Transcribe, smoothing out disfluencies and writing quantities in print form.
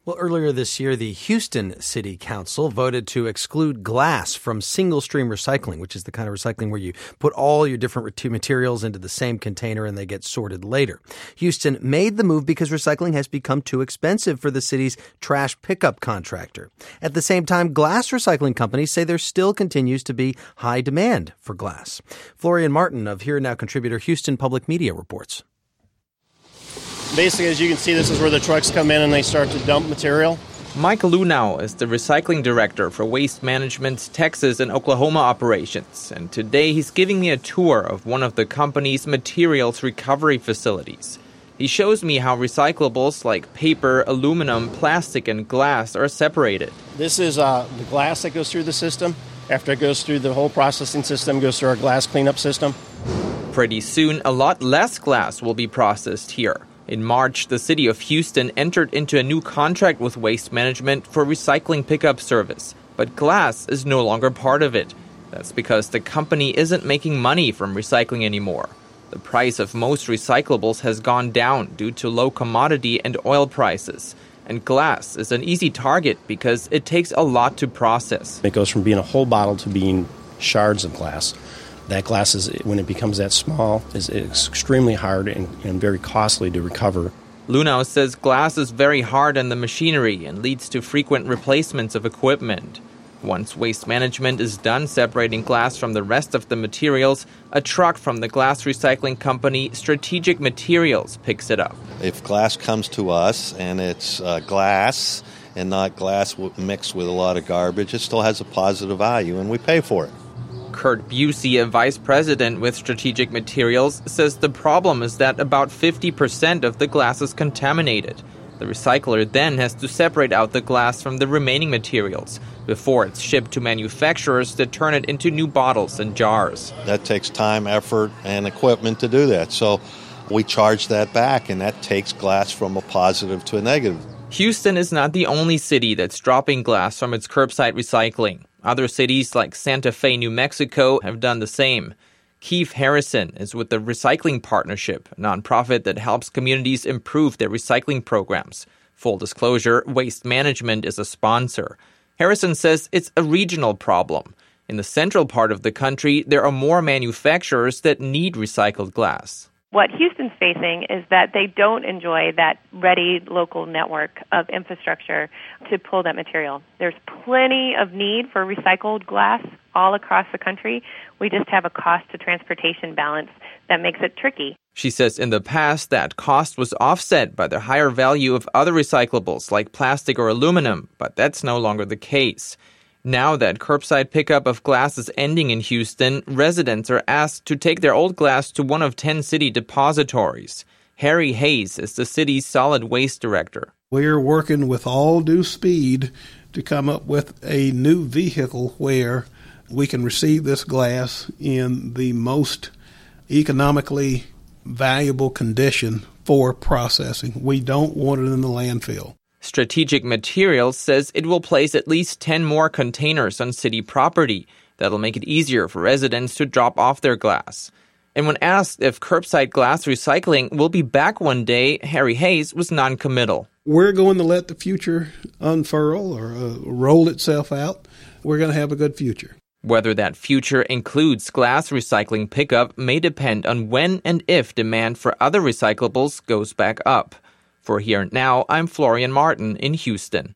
Well, earlier this year, the Houston City Council voted to exclude glass from single-stream recycling, which is the kind of recycling where you put all your different materials into the same container and they get sorted later. Houston made the move because recycling has become too expensive for the city's trash pickup contractor. At the same time, glass recycling companies say there still continues to be high demand for glass. Florian Martin of Here Now contributor Houston Public Media reports. Basically, as you can see, this is where the trucks come in and they start to dump material. Mike Lunau is the recycling director for Waste Management's Texas and Oklahoma operations. And today he's giving me a tour of one of the company's materials recovery facilities. He shows me how recyclables like paper, aluminum, plastic, and glass are separated. This is the glass that goes through the system. After it goes through the whole processing system, goes through our glass cleanup system. Pretty soon, a lot less glass will be processed here. In March, the city of Houston entered into a new contract with Waste Management for recycling pickup service. But glass is no longer part of it. That's because the company isn't making money from recycling anymore. The price of most recyclables has gone down due to low commodity and oil prices. And glass is an easy target because it takes a lot to process. It goes from being a whole bottle to being shards of glass. That glass, when it becomes that small, is extremely hard and very costly to recover. Lunau says glass is very hard on the machinery and leads to frequent replacements of equipment. Once Waste Management is done separating glass from the rest of the materials, a truck from the glass recycling company Strategic Materials picks it up. If glass comes to us and it's glass and not glass mixed with a lot of garbage, it still has a positive value and we pay for it. Kurt Busey, a vice president with Strategic Materials, says the problem is that about 50% of the glass is contaminated. The recycler then has to separate out the glass from the remaining materials before it's shipped to manufacturers that turn it into new bottles and jars. That takes time, effort, and equipment to do that. So we charge that back, and that takes glass from a positive to a negative. Houston is not the only city that's dropping glass from its curbside recycling. Other cities like Santa Fe, New Mexico have done the same. Keith Harrison is with the Recycling Partnership, a nonprofit that helps communities improve their recycling programs. Full disclosure, Waste Management is a sponsor. Harrison says it's a regional problem. In the central part of the country, there are more manufacturers that need recycled glass. What Houston's facing is that they don't enjoy that ready local network of infrastructure to pull that material. There's plenty of need for recycled glass all across the country. We just have a cost to transportation balance that makes it tricky. She says in the past that cost was offset by the higher value of other recyclables like plastic or aluminum, but that's no longer the case. Now that curbside pickup of glass is ending in Houston, residents are asked to take their old glass to one of 10 city depositories. Harry Hayes is the city's solid waste director. We're working with all due speed to come up with a new vehicle where we can receive this glass in the most economically valuable condition for processing. We don't want it in the landfill. Strategic Materials says it will place at least 10 more containers on city property. That'll make it easier for residents to drop off their glass. And when asked if curbside glass recycling will be back one day, Harry Hayes was non-committal. We're going to let the future unfurl or roll itself out. We're going to have a good future. Whether that future includes glass recycling pickup may depend on when and if demand for other recyclables goes back up. For Here Now, I'm Florian Martin in Houston.